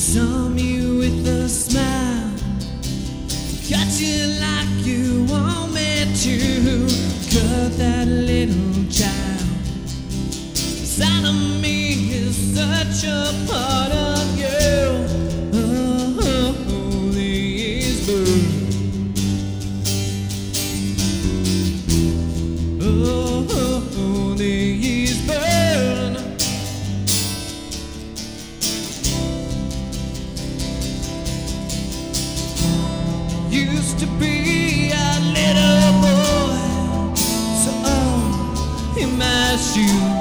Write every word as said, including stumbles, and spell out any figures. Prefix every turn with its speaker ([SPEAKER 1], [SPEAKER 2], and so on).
[SPEAKER 1] saw me with a smile, cut you like you want me to, cut that little child. Inside of me is such a part of you. Oh, these birds. Oh, these burn. Used to be a little boy, so oh, in my shoes.